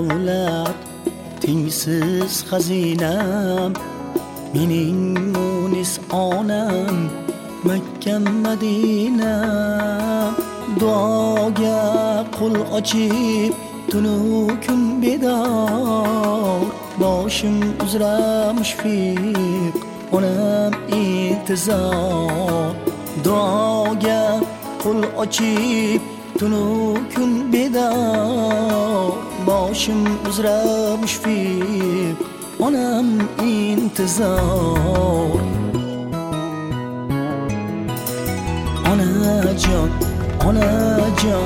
davlat tengsiz xazinam, mening munis onam Makka Madina. Duoga qo'l ochib tunu kun bedor, boshim uzra mushfiq onam intizor. Duoga qo'l ochib tunu kun bedor, boshim uzra mushfiq onam intizor. Onajon, onajon,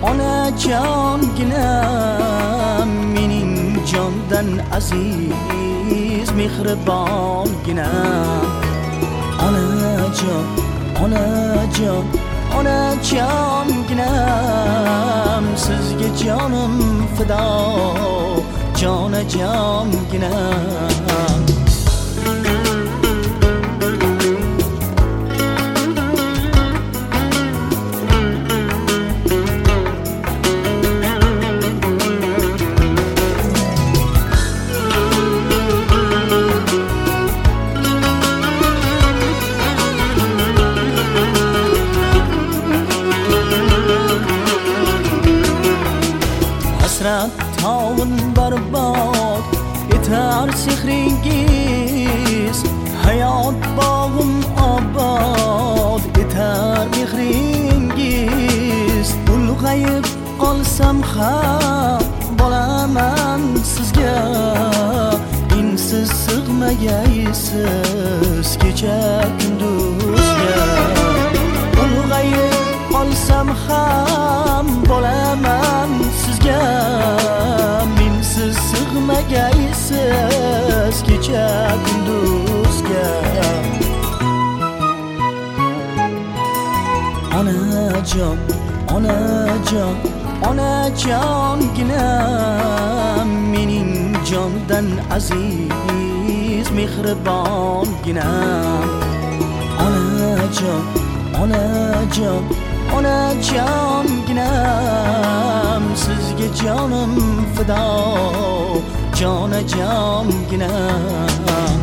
onajonginam, mening jondan aziz mehribonginam. Onajon, onajon, onajonginam, sizga jonim fido, jonajonginam. Hasrat tog'in barbod etar sehringiz, hayot bog'im obod etar mehringiz. Ulg'ayib qolsam ham bolaman sizga, insiz sig'magaysiz kecha kunduzga. Ulg'ayib qolsam ham bolaman sizga, mensiz sig'magaysiz kecha kunduzga. Onajon, onajon, onajonginam, mening jondan aziz mehribonginam. Onajon, onajon, onajonginam, sizga jonim fido, jonajonginam.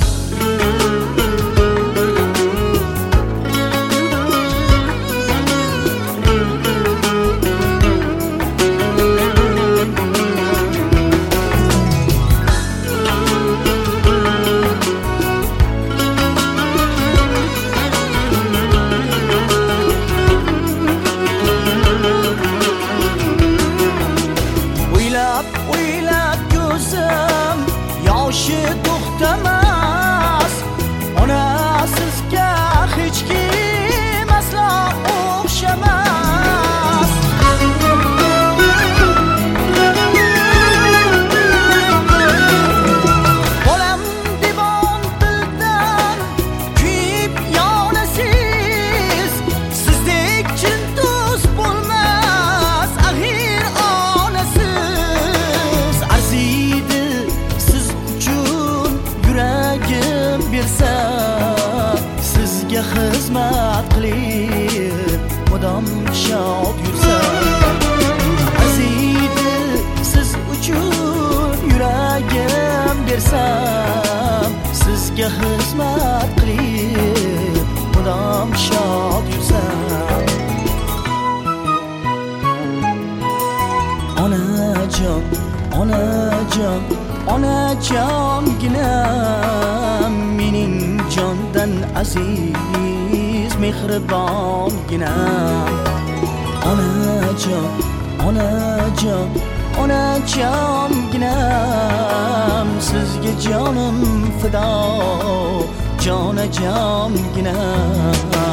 O'ylab ko'zim yoshi to'xtamas, ona sizga hech kim aslo o'xshamas. Bolam devon dildan kuyib yonasiz, sizdek chin do'st bo'lmas axir onasiz. Arziydi siz uchun yuragim bersa, sizga xizmat qilib mudom shod yursa. Arziydi siz uchun yuragim bersam, sizga xizmat qilib mudom shod yursam. Onajon, onajon, onajonginam, mening jondan aziz mehribonginam. Onajon, onajon, onajonginam, sizga jonim fido, jonajonginam.